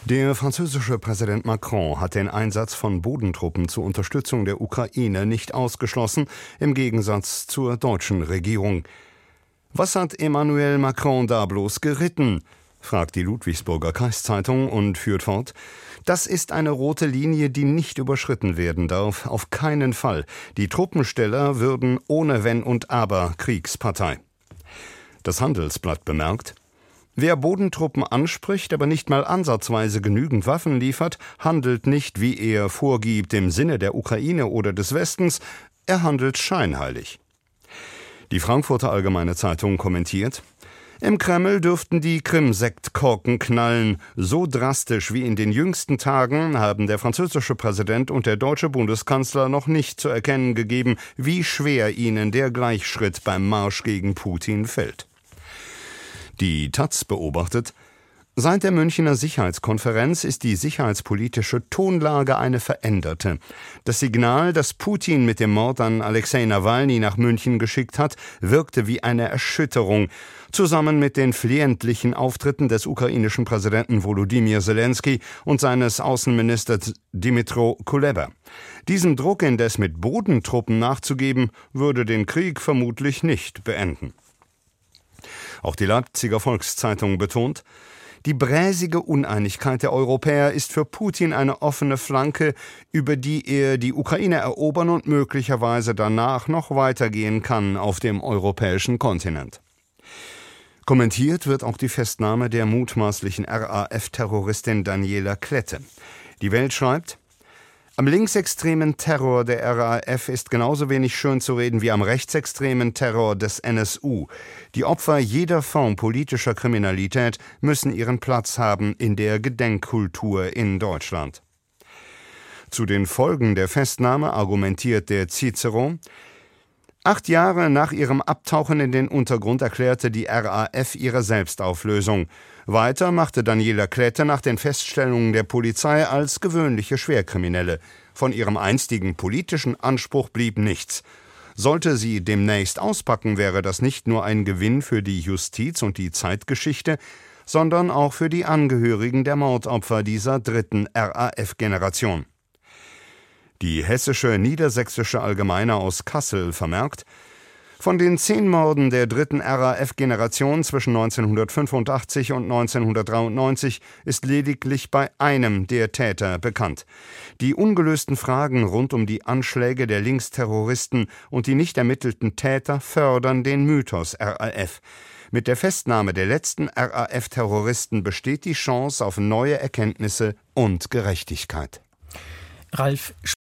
Der französische Präsident Macron hat den Einsatz von Bodentruppen zur Unterstützung der Ukraine nicht ausgeschlossen, im Gegensatz zur deutschen Regierung. Was hat Emmanuel Macron da bloß geritten? Fragt die Ludwigsburger Kreiszeitung und führt fort: Das ist eine rote Linie, die nicht überschritten werden darf, auf keinen Fall. Die Truppensteller würden ohne Wenn und Aber Kriegspartei. Das Handelsblatt bemerkt: Wer Bodentruppen anspricht, aber nicht mal ansatzweise genügend Waffen liefert, handelt nicht, wie er vorgibt, im Sinne der Ukraine oder des Westens, er handelt scheinheilig. Die Frankfurter Allgemeine Zeitung kommentiert: Im Kreml dürften die Krim-Sektkorken knallen. So drastisch wie in den jüngsten Tagen haben der französische Präsident und der deutsche Bundeskanzler noch nicht zu erkennen gegeben, wie schwer ihnen der Gleichschritt beim Marsch gegen Putin fällt. Die taz beobachtet: Seit der Münchener Sicherheitskonferenz ist die sicherheitspolitische Tonlage eine veränderte. Das Signal, das Putin mit dem Mord an Alexei Nawalny nach München geschickt hat, wirkte wie eine Erschütterung, zusammen mit den flehentlichen Auftritten des ukrainischen Präsidenten Volodymyr Zelensky und seines Außenministers Dmytro Kuleba. Diesem Druck indes mit Bodentruppen nachzugeben, würde den Krieg vermutlich nicht beenden. Auch die Leipziger Volkszeitung betont: Die bräsige Uneinigkeit der Europäer ist für Putin eine offene Flanke, über die er die Ukraine erobern und möglicherweise danach noch weitergehen kann auf dem europäischen Kontinent. Kommentiert wird auch die Festnahme der mutmaßlichen RAF-Terroristin Daniela Klette. Die Welt schreibt: Am linksextremen Terror der RAF ist genauso wenig schön zu reden wie am rechtsextremen Terror des NSU. Die Opfer jeder Form politischer Kriminalität müssen ihren Platz haben in der Gedenkkultur in Deutschland. Zu den Folgen der Festnahme argumentiert der Cicero: 8 Jahre nach ihrem Abtauchen in den Untergrund erklärte die RAF ihre Selbstauflösung. Weiter machte Daniela Klette nach den Feststellungen der Polizei als gewöhnliche Schwerkriminelle. Von ihrem einstigen politischen Anspruch blieb nichts. Sollte sie demnächst auspacken, wäre das nicht nur ein Gewinn für die Justiz und die Zeitgeschichte, sondern auch für die Angehörigen der Mordopfer dieser dritten RAF-Generation. Die Hessische Niedersächsische Allgemeine aus Kassel vermerkt: Von den 10 Morden der dritten RAF-Generation zwischen 1985 und 1993 ist lediglich bei einem der Täter bekannt. Die ungelösten Fragen rund um die Anschläge der Linksterroristen und die nicht ermittelten Täter fördern den Mythos RAF. Mit der Festnahme der letzten RAF-Terroristen besteht die Chance auf neue Erkenntnisse und Gerechtigkeit. Ralf